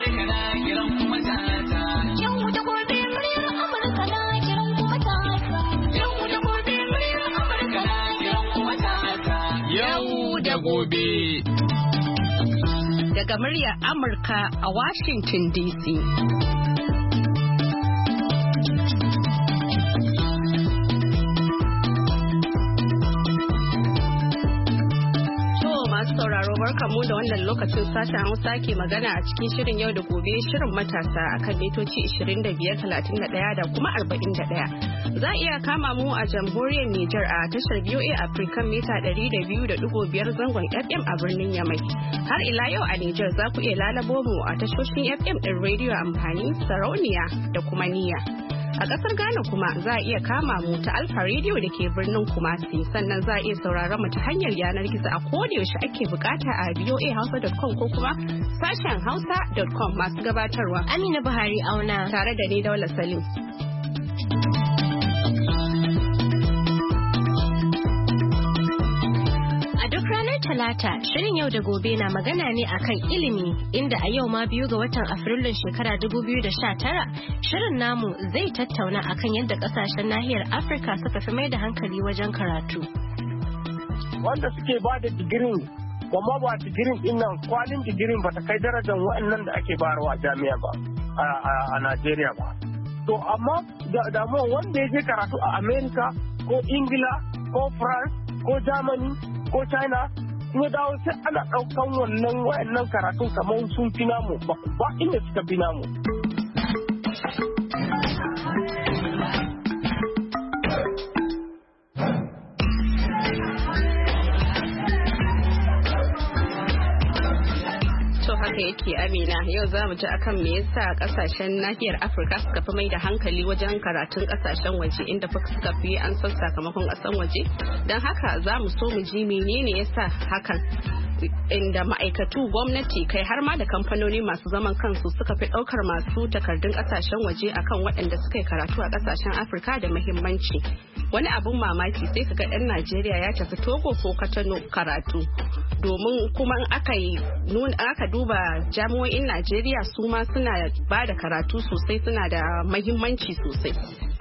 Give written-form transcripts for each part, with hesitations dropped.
Gobe. Daga muryar Amurka a Washington DC. Sauraro barkamu da wannan lokacin sashen Hausa ke magana a cikin shirin yau da gobe shirin matasa akan mitoci 25, 31 da kuma 41. Za a iya kama mu a jamhuriyar Nijar a tashar VOA African mita 200.5 zangon FM a birnin Yamai. Har ila yau a Nijar za ku iya lalabo mu a tashoshin FM ɗin rediyo amfani sarauniya da kuma niyya. A ƙasar Ghana kuma za a iya kama mu ta Alfa Radio da ke birnin Kumasi, sannan za a iya sauraron mu ta hanyar yanar gizo a kodayaushe ake bukata a voahausa.com ko kuma sashen hausa.com. Masu gabatarwa Amina Buhari Auna tare da ni Daula Salim. Talata, shirin yau da gobe na magana ne akan ilimi, inda a yau ma 2 ga watan Afrilun shekara 2019 shirin namu zai tattauna akan yadda kasashen nahiyar Afirka suka fi mai da hankali wajen karatu. Wanda suke ba da digirin, kuma ba digirin dinnan kwalin digirin ba ta kai darajar waɗannan da ake bayarwa jami'a ba a Najeriya ba. To amma damuwa wanda ya je karatu a Amerika ko Ingila ko France ko Germany ko China ya dawo sai ana ɗaukan wayannan karatun kamar sun fi namu ba inda suka fi namu. Haka yake Amina, yau za mu ji akan me yasa kasashen nahiyar Afirka suka fi mai da hankali wajen karatun kasashen waje inda suka fi an san sakamakon kasan waje. Don haka za mu so mu ji menene yasa hakan, inda ma'aikatu, gwamnati, kai har ma da kamfanoni masu zaman kansu suka fi ɗaukar masu takardun kasashen waje akan waɗanda suka yi karatu a kasashen Afirka da muhimmanci. Wani abun mamaki sai ka ga ɗan Najeriya ya tafi Togo ko Katano karatu. Domin kuma aka duba jami'o'in Najeriya su ma suna ba da karatu sosai, suna da mahimmanci sosai.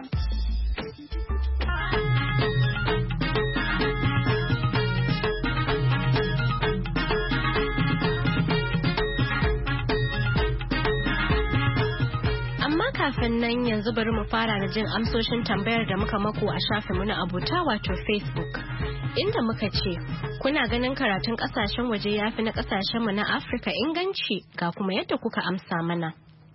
Kafin nan yanzu bari mu fara da jin amsoshin tambayar da muka mako a shafinmu na abota wato Facebook, inda muka ce kuna ganin karatun kasashen waje ya fi na kasashenmu na Afirka inganci? Ga kuma yadda kuka amsa mana.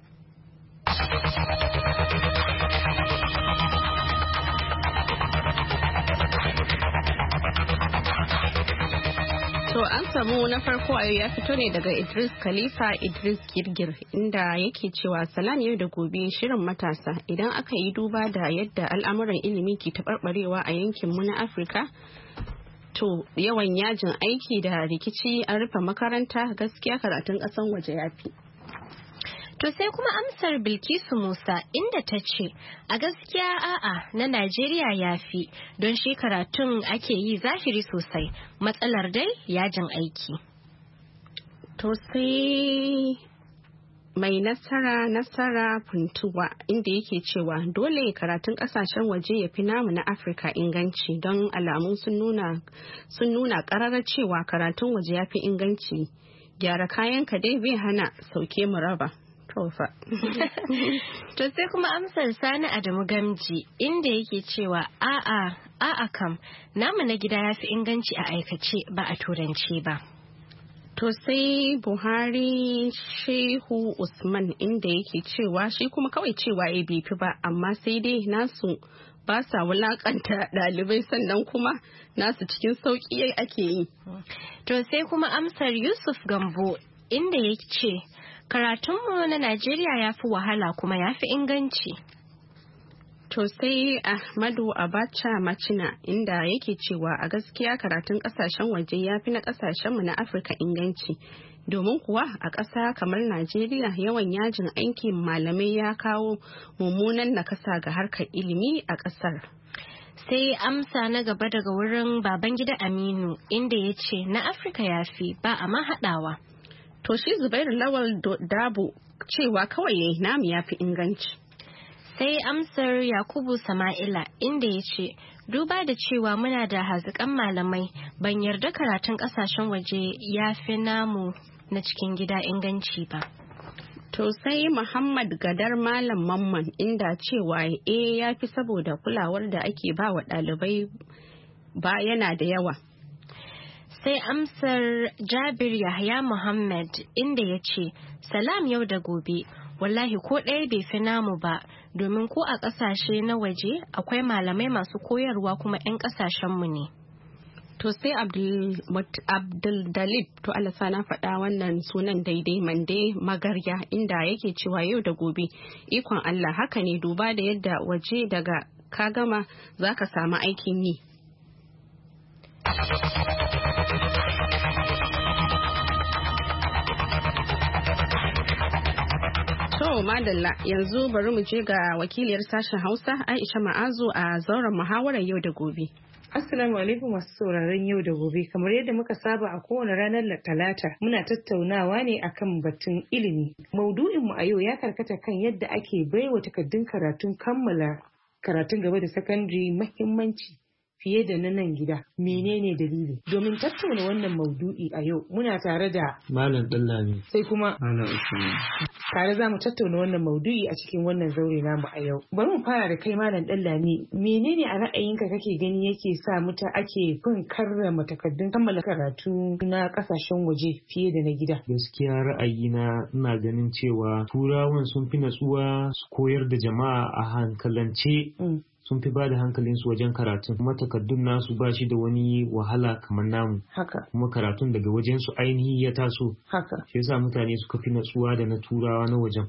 To an samu na farko a yau ya fito ne daga Idris Khalifa Idris Girgir, inda yake cewa salam yau da gobe shirin matasa, idan aka yi duba da yadda al'amuran ilimi ke taɓarɓarewa a yankinmu na Afirka, to yawan yajin aiki da rikici an rufe makaranta, gaskiya karatun ƙasan waje ya fi. To sai kuma amsar Bilkisu Musa inda ta ce a gaskiya a'a na Najeriya ya fi, don shi karatun ake yi zahiri sosai, matsalar dai yajin aiki. To sai mai nasara puntuwa inda yake cewa dole karatun kasashen waje ya fi namu na Afirka inganci, don alamun sun nuna ƙararar cewa karatun waje ya fi inganci. Gyara kayanka dai bai hana sauke mu raba. To sai kuma amsar Sani Adamu Gamji inda yake cewa a'a kam namu na gida ya fi inganci a aikace ba a turanci ba. To sai Buhari Shehu Usman inda yake cewa shi kuma kawai cewa ya bifi ba, amma sai dai nasu ba sa wulakanta ɗalibai, sannan kuma nasu cikin sauƙi ake yi. To sai kuma amsar Yusuf Gambo inda yake ce karatunmu na Najeriya ya fi wahala kuma ya fi inganci. To sai Ahmadu Abacha Macina inda yake cewa a gaskiya karatun kasashen waje ya fi na kasashenmu na Afirka inganci. Domin kuwa a ƙasa kamar Najeriya yawan yajin aikin malamai ya kawo mummunan nakasa ga harkar ilimi a ƙasar. Sai amsa na gaba daga wurin Babangida Aminu inda ya ce na Afirka ya fi ba a ma haɗawa. To shi Zubairu Lawal Dabo cewa kawai namu ya fi inganci. Sai amsar Yakubu Sama'ila inda ya ce, duba da cewa muna da haziƙan malamai, ban yarda karatun ƙasashen waje ya fi namu na cikin gida inganci ba. To sai Muhammad Gadar Malam Mamman inda cewa ya fi saboda kulawar da ake ba wa ɗalibai ba yana da yawa. Sai amsar Jabir Yahya Muhammad inda ya ce, salam yau da gobe, wallahi ko ɗaya bai fi namu ba, domin ko a ƙasashe na waje akwai malamai masu koyarwa kuma 'yan ƙasashenmu ne. To sai Abdul Dalib, to Allah na faɗa wannan sunan daidai, Mande Magarya inda yake cewa yau da gobe ikon Allah haka ne, duba da yadda waje daga ka gama za ka samu aikin yi. To madalla, yanzu bari mu je ga wakiliyar sashen Hausa Aisha Ma'azu a zauren muhawarar yau da gobe. Assalamu alaikum masu sauraron yau da gobe. Kamar yadda muka saba a kowane ranar Talata muna tattaunawa ne akan batun ilimi. Maudu'inmu a yau ya karkata kan yadda ake baiwa takardun karatun kammala karatun gaba da sakandare muhimmanci fiye da na nan gida. Menene dalili? Domin tattauna wannan maudu'i a yau muna tare da Malam Dallami. Sai kuma Malam Usman. Tare za mu tattauna wannan maudu'i a cikin wannan zaure namu a yau. Bari mu fara da kai Malam Dallami. Menene a ra'ayinka kake gani yake sa ake fin karrama takardun kammala karatu na kasashen waje fiye da na gida? Gaskiya ra'ayina ina ganin cewa turawan sun fi natsuwa su koyar da jama'a a hankalance. Sun fi ba da hankalinsu wajen karatun, kuma takardun nasu ba shi da wani wahala kamar namu. Haka. Kuma karatun daga wajensu ainihi ya taso. Haka. Shi yasa mutane suka fi natsuwa da na turawa na wajen.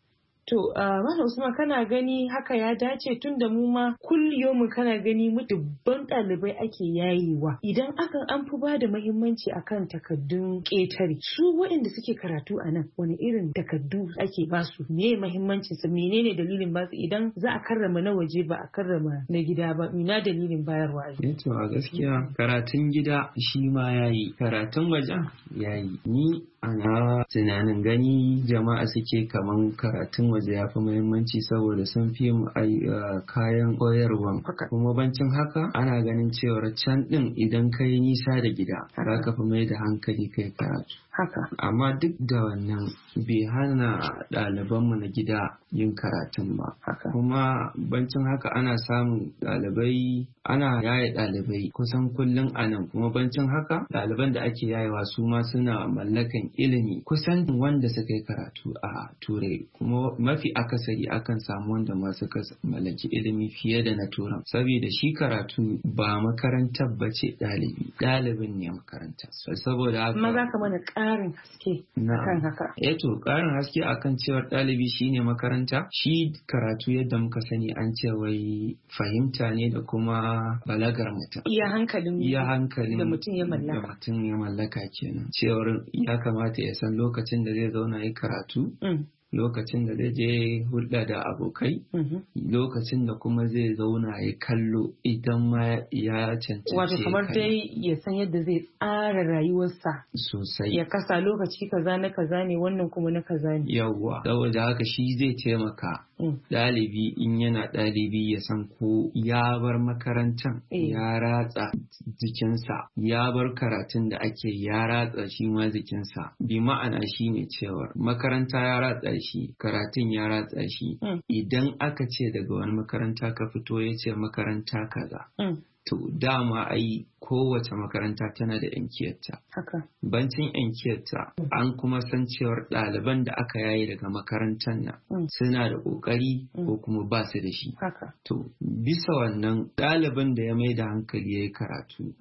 To, Malam Usman kana gani haka ya dace tun da mu ma kulliyomin kana gani mu dubban ɗalibai ake yayewa. Idan an fi ba da muhimmanci akan takaddun ƙetare, su waɗanda suke karatu a nan wani irin takaddu ake ba su? Me muhimmancin su? Menene dalilin ba su idan za a karrama na waje ba a karrama na gida ba? Ina dalilin bayarwa? To a gaskiya karatun gida shi ma yayi, karatun wajen yayi. Ni ana tunanin gani jama'a suke kaman karatun waje ya fi muhimmanci saboda sun fi mu kayan koyarwa, kuma bancin haka ana ganin cewar can din idan ka yi nisa da gida za ka fi mai da hankali kai karatu. Haka. Amma duk da wannan bai hana ɗalibanmu na gida yin karatun ba. Haka. Kuma bancin haka ana samun ɗalibai, ana yaye ɗalibai kusan kullum a nan. Kuma bancin haka ɗaliban da ake yayewa su ma suna mallakan ilimi kusan wanda suka yi karatu a turai. Kuma mafi akasari akan samu wanda ma suka mallaki ilimi fiye da na turan. Saboda shi karatu ba makarantar bace ɗalibin ne makaranta. Saboda haka. Maza ka mana ƙarin haske kan haka. To ƙarin haske akan cewar ɗalibi shine makaranta. Shi karatu yadda muka sani an ce wai fahimta ne da kuma balagar mutum. Iya hankalin da mutum ya mallaka. Da mutum ya mallaka kenan. Cewar ya kamata ya san lokacin da zai zauna ya karatu. Lokacin da zai je hulɗa da abokai, lokacin da kuma zai zauna ya kallo idan ma ya cancanci. Wato kamar dai ya san yadda zai tsara rayuwarsa sosai. Ya kasa lokaci kaza na kaza ne, wannan kuma na kaza ne. Yawwa, saboda haka shi zai taimaka ɗalibi in yana ɗalibi ya san ko ya bar makarantar ya ratsa jikinsa, ya bar karatun da ake ya ratsa shi ma jikinsa. Bi ma'ana shi ne cewar makaranta ya ratsa shi, karatun ya ratsa shi. Idan aka ce daga wani makaranta ka fito ya ce makaranta kaza. To dama ai kowace makaranta tana da yankiyarta. Haka. Bancin yankiyarta an kuma san cewar ɗaliban da aka yaye daga makarantar nan suna da ƙoƙari ko kuma ba su da shi. Haka. To bisa wannan ɗaliban da ya mai da hankali ya yi karatu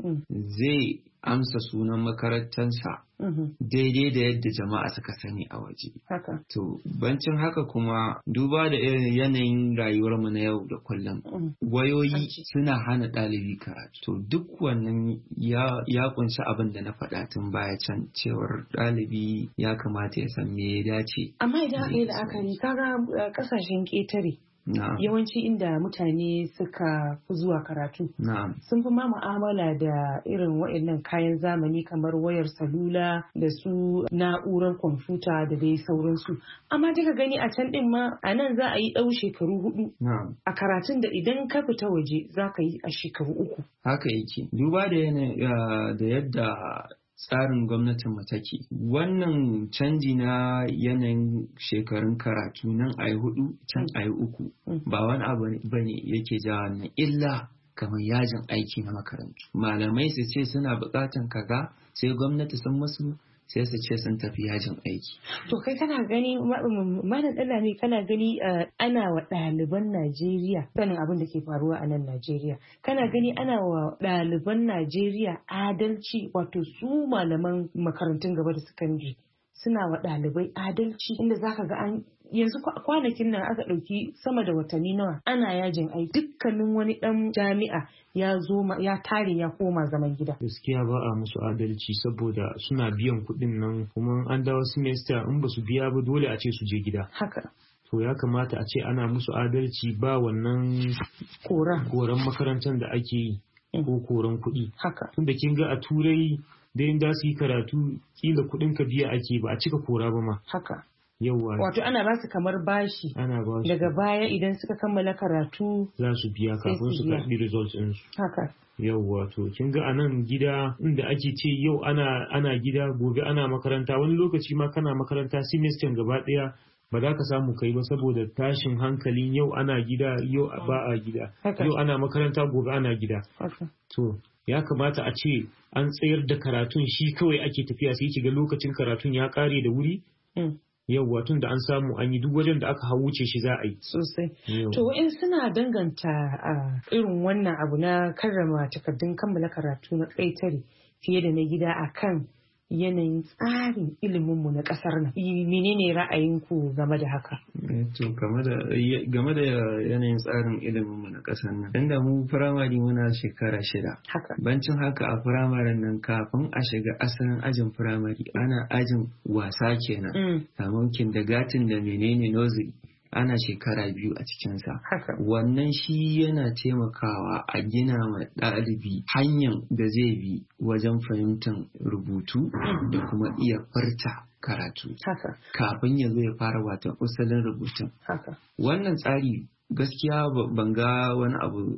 zai amsa sunan makarantarsa daidai da yadda jama'a suka sani a waje. Haka. To bancin haka kuma duba da irin yanayin rayuwarmu na yau da kullum wayoyi suna hana ɗalibi karatu. To duk wannan ya kunshi abin da na faɗa tun baya can cewar ɗalibi ya kamata ya san me ya dace. Amma idan aka yi la'akari kaga ƙasashen ƙetare yawanci inda mutane suka fi zuwa karatu sun fi ma mu'amala da irin waɗannan kayan zamani kamar wayar salula da su na'urar kwamfuta da dai sauransu. Amma kika gani a can din ma a nan za a yi ɗau shekaru 4 a karatun da idan ka fita waje za ka yi a shekaru 3. Haka yake. Duba da yadda tsarin gwamnatin mu take. Wannan canji na yanayin shekarun karatu nan a yi 4 can a yi 3 ba wani abu bane yake jawo nan illa kamar yajin aiki na makarantu. Malamai su ce suna buƙatan kaga sai gwamnati sun musu sai su ce sun tafi yajin aiki. To kai kana gani Malam Ɗanlami kana gani ana wa ɗaliban Najeriya sanin abin da ke faruwa a nan Najeriya. Kana gani ana wa ɗaliban Najeriya adalci wato su malaman makarantun gaba da sakandare suna wa ɗalibai adalci inda zaka ga an yanzu kwanakin nan aka ɗauki sama da watanni nawa ana yajin aiki dukkanin wani ɗan jami'a ya tare ya koma zaman gida. Gaskiya ba a musu adalci saboda suna biyan kuɗin nan kuma an dawo semester in ba su biya ba dole a ce su je gida. Haka. To ya kamata a ce ana musu adalci ba wannan koran makarantar da ake yi ko koran kuɗi. Haka. Tunda kin ga a turai da yin da su yi karatu kila kuɗin ka biya ake ba a cika kora ba ma. Haka. Yawwa. Wato ana ba su kamar bashi. Ana ba su. Daga baya idan suka kammala karatu za su biya kafin su karɓi results ɗin su. Haka. Yawwa to kin ga anan gida inda ake ce yau ana gida gobe ana makaranta wani lokaci ma kana makaranta semester gaba ɗaya ba za ka samu kai ba saboda tashin hankalin yau ana gida yau ba a gida. Yau ana makaranta gobe ana gida. To ya kamata a ce an tsayar da karatun shi kawai ake tafiya sai ki ga lokacin karatun ya kare da wuri. Yawwa tun da an samu an yi duk wajen da aka wuce shi za a yi. Sosai. To wa'in suna danganta irin wannan abu na karrama takardun kammala karatu na ƙaitare fiye da na gida akan yanayin tsarin iliminmu na ƙasar nan. Menene ra'ayinku game da haka? To game da yanayin tsarin iliminmu na ƙasar nan. Inda mu firamare muna shekara 6. Haka. Bancin haka a firamaren nan kafin a shiga asalin ajin firamare ana ajin wasa kenan. Kamar kindergarten da menene nursery. Ana shekara 2 a cikinsa. Wannan shi yana taimakawa a gina wa ɗalibi hanyar da zai bi wajen fahimtar rubutu da kuma iya furta karatu. Kafin ya zo ya fara watan usulin rubutun. Wannan tsari gaskiya ban ga wani abu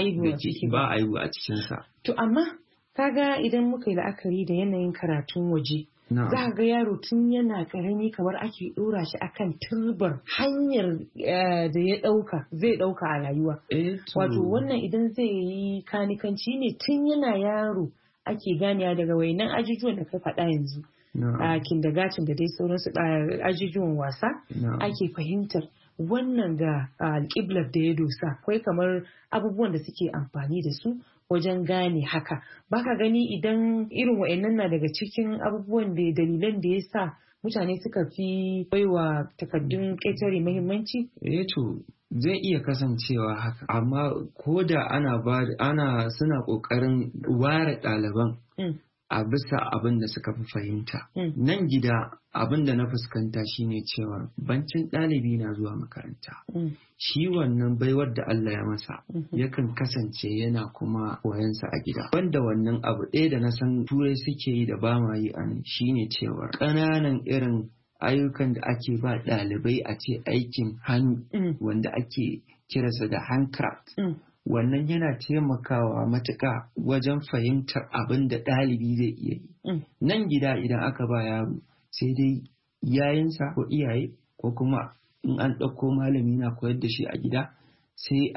ba aibu a cikinsa. To amma kaga idan muka yi la'akari da yanayin karatun waje. Za ga yaro tun yana karami kamar ake dora shi akan turbar hanyar da zai dauka a rayuwa. Wato wannan idan zai yi kanikanci ne tun yana yaro ake ganewa daga wayannan ajujuwan da ka faɗa yanzu. A kindergarten da dai sauransu ajujuwan wasa ake fahimtar wannan ga alƙiblar da ya dosa. Akwai kamar abubuwan da suke amfani da su wajen gane haka. Baka gani idan irin wa'annan na daga cikin abubuwan da dalilan da ya sa mutane suka fi baiwa takardun ƙetare muhimmanci? To zai iya kasancewa haka amma ko da ana suna ƙoƙarin ware ɗaliban a bisa abin da suka fi fahimta. Nan gida abin da na fuskanta shine cewa bancin ɗalibi na zuwa makaranta. Shi wannan baiwar da Allah ya masa yakan kasance yana kuma koyansa a gida. Wanda wannan abu ɗaya da na san turai suke yi da ba ma yi a nan shine cewa ƙananan irin ayyukan da ake ba ɗalibai a ce aikin hannu wanda ake kiransa da handcraft. Wannan yana taimakawa matuƙa wajen fahimtar abin da ɗalibi zai iya yi. Nan gida idan aka ba yaro sai dai yayinsa ko iyaye ko kuma in an ɗauko malami na koyar da shi a gida sai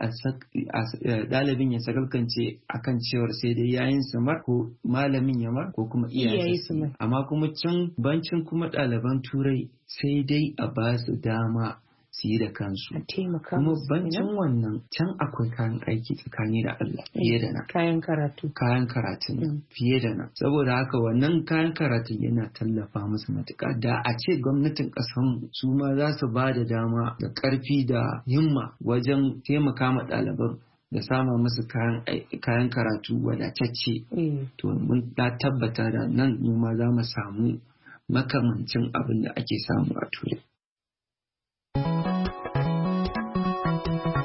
ɗalibin ya sakalkance akan cewar sai dai yayinsa mar ko malamin ya mar ko kuma iyayensa. Amma kuma can bancin kuma ɗaliban turai sai dai a ba su dama su yi da kansu. Kuma bancin wannan can akwai kayan aiki tsakani da Allah fiye da nan. Kayan karatu. Kayan karatun fiye da nan. Saboda haka wannan kayan karatun yana tallafa musu matuƙa. Da a ce gwamnatin ƙasan su ma za su ba da dama da ƙarfi da himma wajen taimaka ma ɗaliban da sama musu kayan karatu wadatacce. To mun tabbata da nan mu ma za mu samu makamancin abin da ake samu a Turai.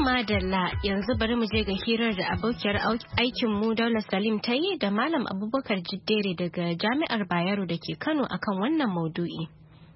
madalla yanzu bari mu je ga hirar da abokiyar aikinmu Daula Salim ta yi da Malam Abubakar Jiddere daga Jami'ar Bayero da ke Kano akan wannan maudu'i.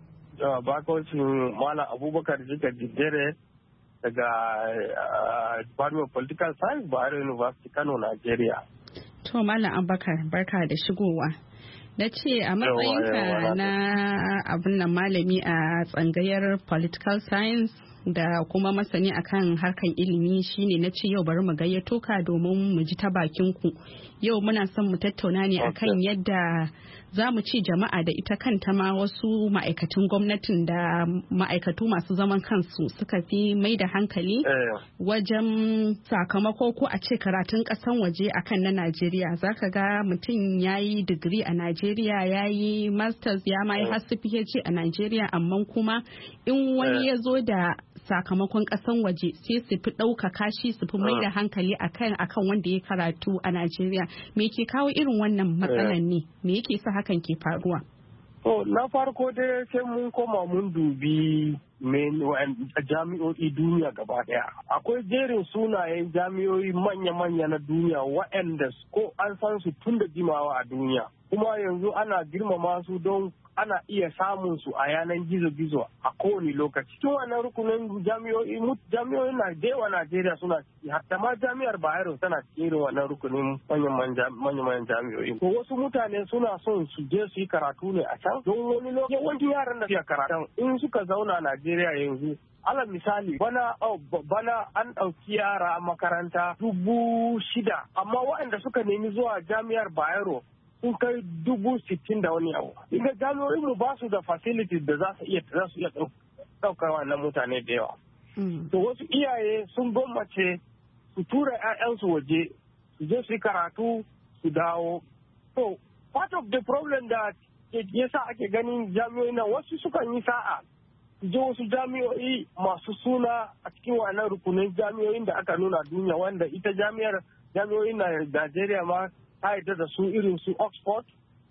Bakocin Malam Abubakar Jiddere daga Department of Political Science Bayero University Kano, Nigeria. To Malam Abubakar barka da shigowa. Na ce a matsayinka na abin nan malami a tsangayar Political Science da kuma masani akan harkan ilimi shine na ce yau bari mu gayyato ka domin mu ji ta bakin ku. Yau muna son mu tattauna ne akan yadda za mu ci jama'a da ita kanta ma wasu ma'aikatan gwamnatin da ma'aikatu masu zaman kansu suka fi mai da hankali wajen sakamako ko a ce karatun kasan waje akan na Najeriya. Zaka ga mutum ya yi digiri a Najeriya, ya yi masters, ya ma yi har PhD a Najeriya, amma kuma in wani ya zo da sakamakon kasan waje sai su fi ɗaukaka shi su fi mai da hankali akan wanda ya karatu a Najeriya. Me ke kawo irin wannan matsalan ne? Me yake sa hakan ke faruwa? Na farko dai sai mun koma mun dubi jami'o'i duniya gaba daya. Akwai jerin sunayen jami'o'i manya-manya na duniya waɗanda ko an san su tun da jimawa a duniya. Kuma yanzu ana girmama su don ana iya samun su a yanar gizo-gizo a kowane lokaci. Cikin wannan rukunin jami'o'i na dewa Najeriya suna ciki, hatta ma jami'ar Bayero tana cikin wannan rukunin manyan jami'o'i. To wasu mutane suna son su je su yi karatu ne a can don wani lokaci yawancin yaran da suke karatu in suka zauna Najeriya yanzu. Alal misali bana an ɗauki yara a makaranta 6,000 amma waɗanda suka nemi zuwa jami'ar Bayero sun kai 60,000 da wani abu. Inda jami'o'in mu ba su da facilities da za su iya ɗaukar wannan mutane da yawa. To wasu iyaye sun gwammace su tura 'ya'yansu waje su je su yi karatu su dawo. So part of the problem da yasa ake ganin jami'o'i na wasu sukan yi sa'a su je wasu jami'o'i masu suna a cikin wannan rukunin jami'o'in da aka nuna duniya wanda ita jami'o'in na Najeriya ma ta yadda da su irin su Oxford,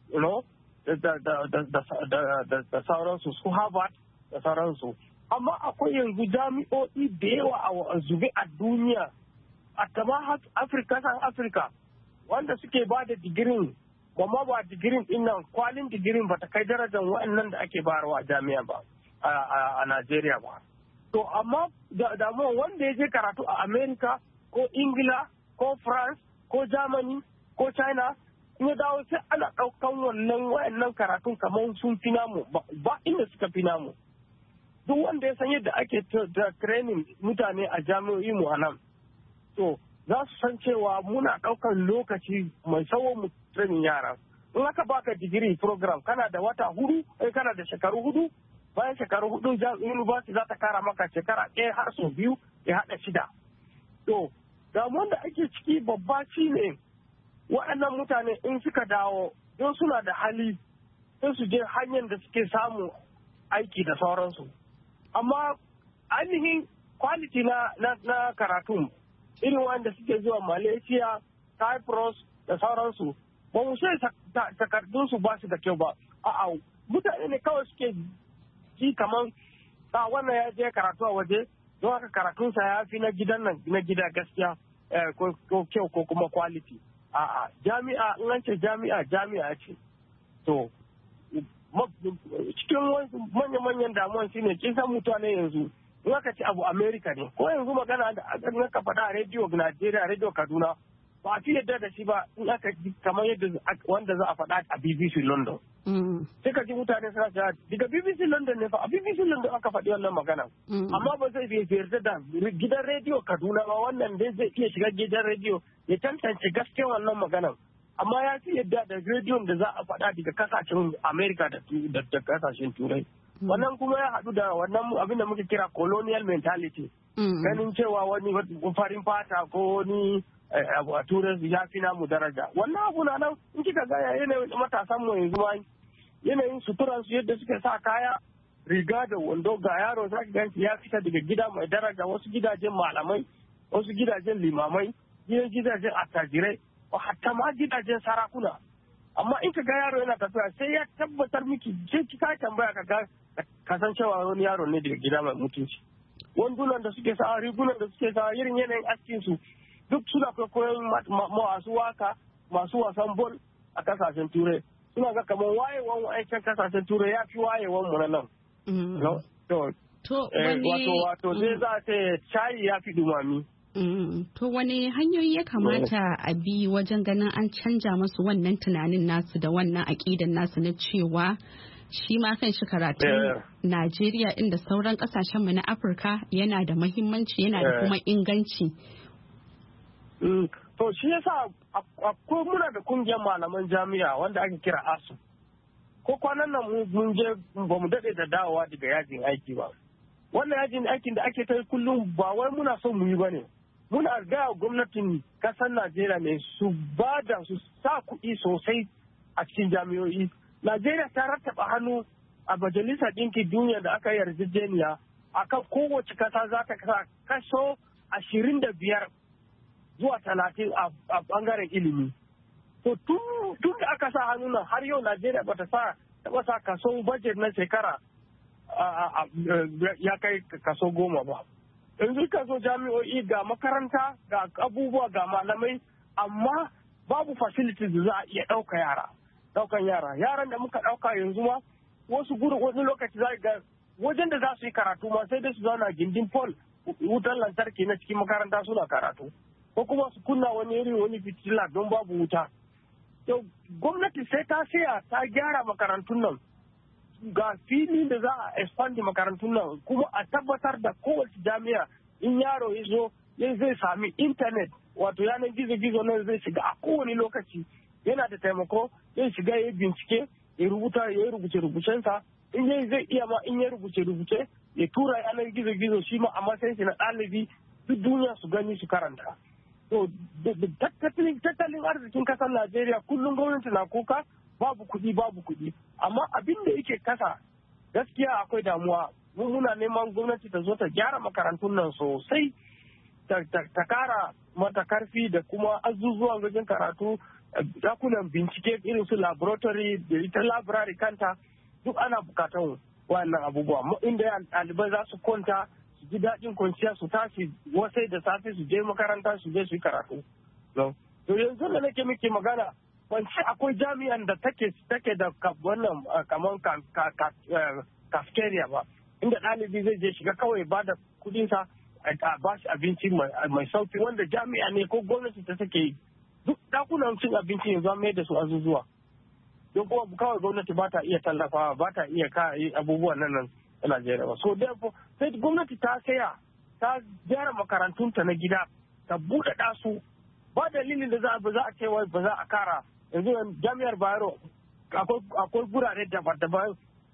da sauransu su Harvard da sauransu. Amma akwai yanzu jami'o'i da yawa a zube a duniya, a tama Afirka, wanda suke ba da digirin, amma ba digirin dinnan kwalin digirin ba ta kai darajar waɗannan da ake bayarwa a jami'a ba a Najeriya ba. To amma damuwa wanda ya je karatu a Amerika ko Ingila ko France ko Germany ko China in ya dawo sai ana ɗaukan wayannan karatun kamar sun fi namu ba inda suka fi namu. Duk wanda ya san yadda ake training mutane a jami'o'i mu a nan, to za su san cewa muna ɗaukan lokaci mai tsawo mu training yara. In aka baka digiri program kana da wata 4, kana da shekaru 4, bayan shekaru 4 university za ta kara maka shekara 1 har sau 2 ya haɗa 6. To damuwan da ake ciki babba shi ne waɗannan mutane in suka dawo don suna da hali sai su je hanyar da suke samu aiki da sauransu. Amma ainihin quality na karatun irin wanda suke zuwa Malaysia, Cyprus da sauransu ba mu sai takardunsu ba su da kyau ba. A'a mutane ne kawai suke ji kamar wannan ya je karatu a waje don haka karatunsa ya fi na gidan nan na gida gaskiya ko kyau ko kuma quality. A'a jami'a in an ce jami'a ce. To cikin manya-manyan damuwan shine kin san mutane yanzu in aka ce abu America ne ko yanzu magana da aka faɗa a rediyo Najeriya, rediyo Kaduna ba a fi yadda da shi ba in aka ji kamar yadda wanda za a faɗa a BBC London. Sai ka ji mutane suna cewa daga BBC London ne fa a BBC London aka faɗi wannan magana. Amma ba zai yarda da gidan rediyo Kaduna ba wannan dai zai iya shiga gidan rediyo ya tantance gaskiyar wannan maganan. Amma ya fi yadda da rediyon da za a faɗa daga kasashen Amerika da kasashen Turai. Wannan kuma ya haɗu da wannan abin da muke kira colonial mentality. Ganin cewa wani farin fata ko wani abu a Turai ya fi namu daraja. Wannan abu na nan in kika ga yanayin matasan mu yanzu ma yanayin suturansu yadda suke sa kaya riga da wando ga yaro za ki ganci ya fita daga gida mai daraja, wasu gidajen malamai, wasu gidajen limamai, gidajen attajirai, hatta ma gidajen sarakuna. Amma in ka ga yaro yana tafiya sai ya tabbatar miki sai ki ka tambaya ka san cewa wani yaro ne daga gida mai mutunci. wandunan da suke sa, rigunan da suke sa, irin yanayin askin su duk suna kwaikwayon masu waka, masu wasan bol a kasashen turai. Suna ga kamar wayewan aikin kasashen turai ya fi wayewan mu na nan. Wato zai za ta shayi ya fi dumami. To wani hanyoyi ya kamata a bi wajen ganin an canja masu wannan tunanin nasu da wannan aƙidan nasu na cewa shi ma kan shi karatun Najeriya inda sauran kasashenmu na Afirka yana da mahimmanci yana da kuma inganci. To shi yasa akwai muna da kungiyar malaman jami'a wanda ake kira ASU. Ko kwanan nan mun je ba mu daɗe da dawowa daga yajin aiki ba. Wannan yajin aikin da ake ta kullum ba wai muna son mu yi ba ne. Muna gaya gwamnatin kasar Najeriya ne su ba da su sa kuɗi sosai a cikin jami'o'i. Najeriya ta rattaba hannu a Majalisar Ɗinkin Duniya da aka yarjejeniya akan kowace kasa za ta kasa kaso 25 zuwa 30 a bangaren ilimi. To tun da aka sa hannu nan har yau Najeriya bata taɓa sa kaso budget na shekara ya kai kaso 10 ba. Yanzu ka zo jami'o'i ga makaranta ga abubuwa ga malamai amma babu facilities da za a iya ɗaukan yara. Yaran da muka ɗauka yanzu ma wani lokaci za ga wajen da za su yi karatu ma sai dai su zauna gindin pole wutar lantarki na cikin makaranta suna karatu ko kuma su kunna wani fitila don babu wuta. Yau gwamnati sai ta saya ta gyara makarantun nan ga fili da za a expand makarantun nan kuma a tabbatar da kowace jami'a in yaro ya zo zai sami intanet wato yanar gizo-gizo nan zai shiga a kowane lokaci yana da taimako zai shiga ya bincike ya yi rubuce-rubucensa in zai iya ma in ya rubuce-rubuce ya tura yanar gizo-gizo shi ma a matsayin shi na ɗalibi duk duniya su gani su karanta. To tattalin arzikin kasar Najeriya kullum gwamnati na kuka babu kuɗi amma abin da yake kasa gaskiya akwai damuwa. Muna neman gwamnati ta zo ta gyara makarantun nan sosai ta kara mata karfi da kuma azuzuwan wajen karatu, dakunan bincike irin su laboratory da ita library kanta duk ana bukatan wannan abubuwa inda ɗalibai za su kwanta su ji daɗin kwanciya su tashi wasai da safe su je makaranta su je su yi karatu. To yanzu da nake muke magana wance akwai jami'an da take da wannan kamar cafeteria ba inda ɗalibi zai je shiga kawai ba da kudinsa a ba shi abinci mai sauki wanda jami'a ne ko gwamnati ta take yi duk dakunan cin abinci yanzu an mai da su azuzuwa don kuma kawai gwamnati ba ta iya tallafawa ba ta iya abubuwan nan a Najeriya ba. So therefore sai gwamnati ta saya ta gyara makarantunta na gida ta buɗaɗa su ba dalilin da za a ce wai ba za a kara yanzu jami'ar Bayero akwai gurare daban-daban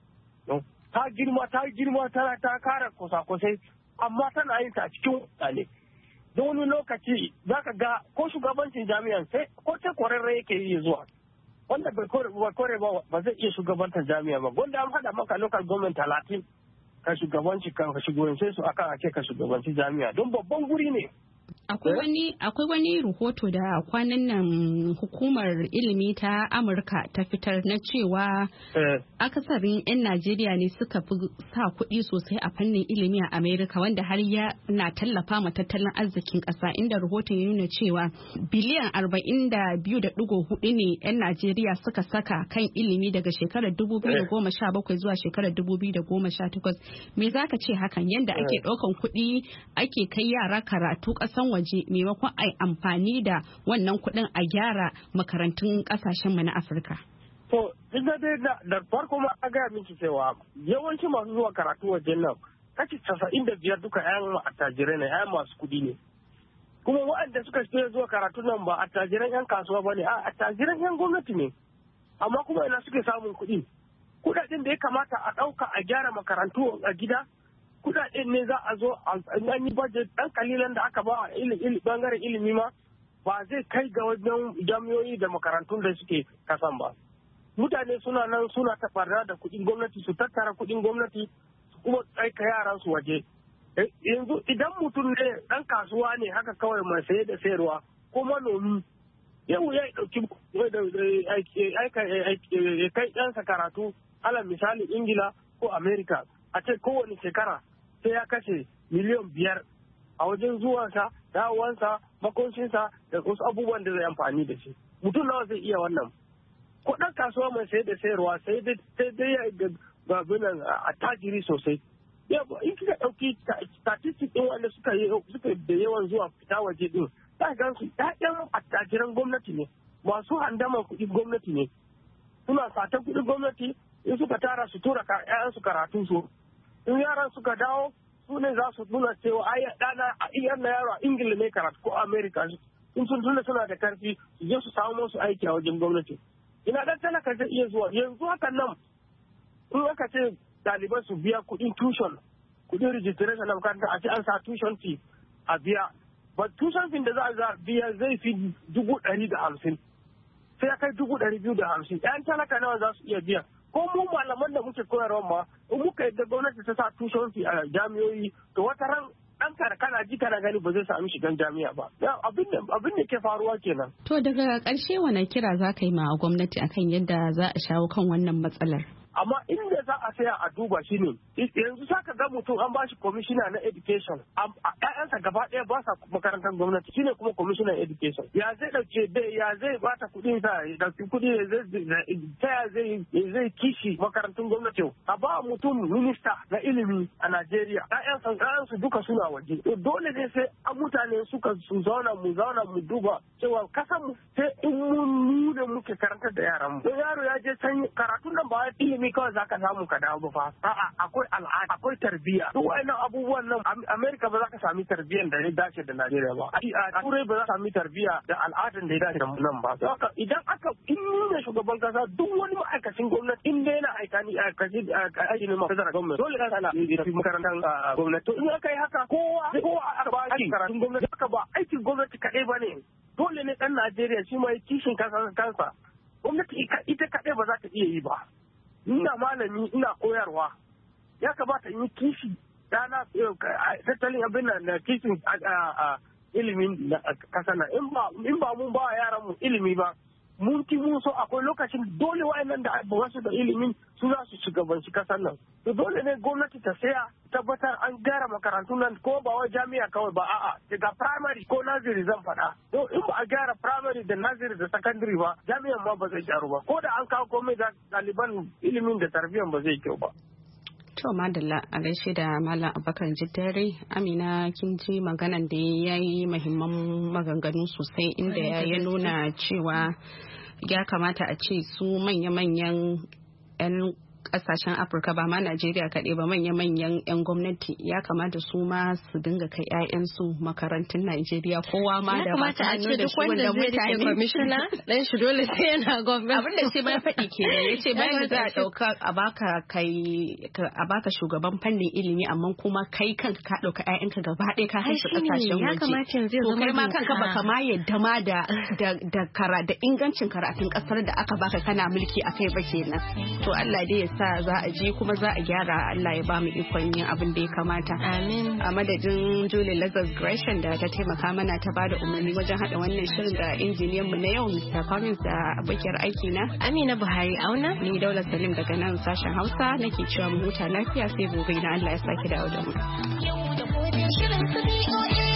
ta girma ta kara kusa-kusai amma tana yin ta cikin mutane don wani lokaci za ka ga ko shugabancin jami'an sai ko ce kwararre yake yi zuwa wanda bai kore ba zai iya shugabantar jami'a ba wanda an haɗa maka local government 30 ka shugabance su akan ake ka shugabanci jami'a don babban guri ne. Akwai wani rahoto da kwanan nan hukumar ilimi ta Amurka ta fitar na cewa akasarin 'yan Najeriya ne suka fi sa kuɗi sosai a fannin ilimi a Amerika wanda har ya na tallafa ma tattalin arzikin ƙasa inda rahoton ya nuna cewa biliyan 42.4 ne 'yan Najeriya suka saka kan ilimi daga shekarar 2017 zuwa shekarar 2018. Me za ka ce hakan yadda ake ɗaukan kuɗi ake kai yara karatu ƙasan waje maimakon a yi amfani da wannan kuɗin a gyara makarantun ƙasashenmu na Afirka? To, ina dai da farko ma a gaya miki cewa yawanci masu zuwa karatu wajen nan kashi 95 duka 'yan attajirai ne 'yan masu kuɗi ne. Kuma waɗanda suka shirya zuwa karatu nan ba attajiran 'yan kasuwa ba ne, attajiran 'yan gwamnati ne. Amma kuma ina suke samun kuɗi. Kuɗaɗen da ya kamata a ɗauka a gyara makarantu a gida kudaden ne za a zo an yi budget dan kalilan da aka ba bangaren ilimi ma ba zai kai ga wajen jami'o'i da makarantun da suke kasan ba. Mutane suna nan suna tabarna da kuɗin gwamnati su tattara kuɗin gwamnati su kuma aika yaran su waje. Yanzu idan mutum ne dan kasuwa ne haka kawai mai saye da sayarwa ko manomi yau ya ɗauki kai ɗansa karatu alal misali Ingila ko Amerika a ce kowane shekara sai ya kashe miliyan 5 a wajen zuwansa, dawowansa, makoncinsa da wasu abubuwan da zai amfani da shi. Mutum nawa zai iya wannan? Ko ɗan kasuwa mai sayar da sayarwa sai dai ga binan a tajiri sosai. In kika ɗauki statistics ɗin wanda suka da yawan zuwa fita waje ɗin, za ga su ƴaƴan attajiran gwamnati ne, masu handaman kuɗin gwamnati ne. Suna satan kuɗin gwamnati, in suka tara su tura ƴaƴansu karatun su. In yaran suka dawo, su ne za su nuna cewa ai ɗana a iyar na yaro a Ingila ne karatu ko Amerika. In sun tuna suna da karfi, su je su samu musu aiki a wajen gwamnati. Ina dan talaka zai iya zuwa yanzu hakan nan in aka ce ɗalibai su biya kuɗin tuition, kuɗin registration na makaranta a ce an sa tuition fee a biya. Ba tuition fee da za a biya zai fi 150,000 sai ya kai 250,000. ‘Yan talaka nawa za su iya biya? Ko mu malaman da muke koyarwa ma in muka yadda gwamnati ta sa tuition fee a jami'o'i to wata ran ɗan kana ji kana gani ba zai sami shigan jami'a ba. Abin da ke faruwa kenan. To daga ƙarshe wani kira za ka yi ma gwamnati akan yadda za a shawo kan wannan matsalar? Amma inda za a saya a duba shi ne yanzu saka ga mutum an bashi commissioner na education ƴaƴansa gaba ɗaya ba sa makarantar gwamnati shine kuma commissioner education ya zai bata kuɗin sa ya dauki kuɗi zai kishi makarantun gwamnati a ba mutum minista na ilimi a Najeriya ƴaƴansu duka suna waje dole ne sai mutane su zauna mu duba cewa kasan mu sai in mu ne muke karantar da yaran mu don yaro ya je can karatun nan ba ilimi kawai zaka samu ka dawo ba fa a'a akwai al'ada akwai tarbiyya duk wannan abubuwan nan America ba za ka sami tarbiyyar da ya dace da Najeriya ba a Turai ba za ka sami tarbiyya da al'adar da ya dace da nan ba haka idan aka inda shugaban kasa duk wani ma'aikacin gwamnati in dai yana aiki ne ma'aikacin gwamnati dole ka sana da makarantar gwamnati to in aka yi haka kowa a ba aiki karatun gwamnati haka ba aikin gwamnati kaɗai ba ne dole ne ɗan Najeriya shi ma kishin kansa gwamnati ita kaɗai ba za ta iya yi ba. Ina malami ina koyarwa ya kamata in yi kishi dana tattalin abin da kishin ilimin kasa na in ba mun ba yaran mu ilimi ba mun so akwai lokacin dole wa'annan da ba su da ilimin su za su shugabanci kasar nan to dole ne gwamnati ta saya tabbatar an gyara makarantun nan ko ba wai jami'a kawai ba a'a daga primary ko nursery zan faɗa to in ba a gyara primary da nursery da secondary ba jami'an ma ba zai gyaru ba ko da an kawo komai da ɗaliban ilimin da tarbiyyan ba zai kyau ba. To madalla a gaishe da Malam Abubakar Jiddare Amina kin ji maganan da ya yi muhimman maganganu sosai inda ya nuna cewa ya kamata a ce su manya-manyan 'yan kasashen Afirka ba ma Najeriya kaɗai ba manya-manyan 'yan gwamnati ya kamata su ma su dinga kai 'ya'yansu makarantun Najeriya kowa ma da masu hannu da shi wanda mutane commissioner dan shi dole sai yana gwamnati abin da shi ma faɗi kenan yace bayan da za a dauka a baka shugaban fannin ilimi amma kuma kai kanka ka dauka 'ya'yanka gaba ɗaya ka kai su kasashen waje to kai ma kanka baka ma yadda ma da ingancin karatun kasar da aka baka kana mulki akai ba kenan to Allah dai ya sa za a je kuma za a gyara Allah ya ba mu ikon yin abin da ya kamata. Amin. A madadin Julie Lazarus Gresham da ta taimaka mana ta bada umarni wajen hada wannan shirin da injiniyan mu na yau Mr. Collins da abokiyar aiki na Amina Buhari Auna. Ni Daula Salim daga nan sashen Hausa nake cewa mu huta lafiya sai gobe na Allah ya saki dawo da mu. Yau da gobe shirin su